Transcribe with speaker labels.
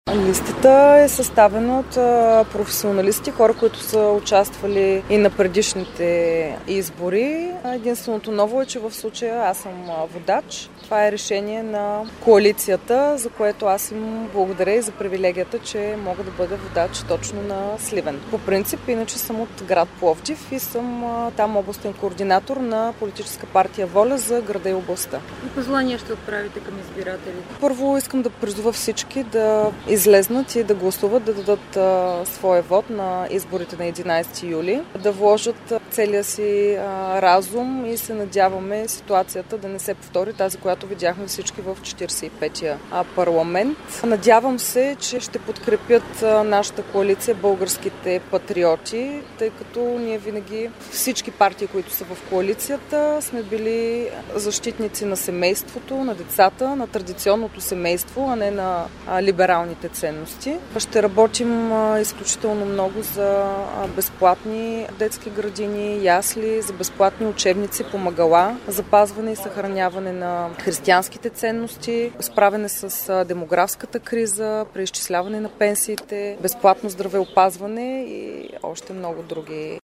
Speaker 1: Листата е съставена от професионалисти, хора, които са участвали и на предишните избори. Единственото ново е, че в случая аз съм водач. Това е решение на коалицията, за което аз им благодаря и за привилегията, че мога да бъда водач точно на Сливен. По принцип, иначе съм от град Пловдив и съм там областен координатор на политическа партия Воля за града и областта.
Speaker 2: И пожелания ще отправите към избирателите?
Speaker 1: Първо искам да призова всички да излезнат и да гласуват, да дадат своя вод на изборите на 11 юли, да вложат целия си разум и се надяваме ситуацията да не се повтори, тази, която видяхме всички в 45-я парламент. Надявам се, че ще подкрепят нашата коалиция българските патриоти, тъй като ние винаги, всички партии, които са в коалицията, сме били защитници на семейството, на децата, на традиционното семейство, а не на либералните ценности. Ще работим изключително много за безплатни детски градини, ясли, за безплатни учебници, помагала, запазване и съхраняване на християнските ценности, справяне с демографската криза, преизчисляване на пенсиите, безплатно здравеопазване и още много други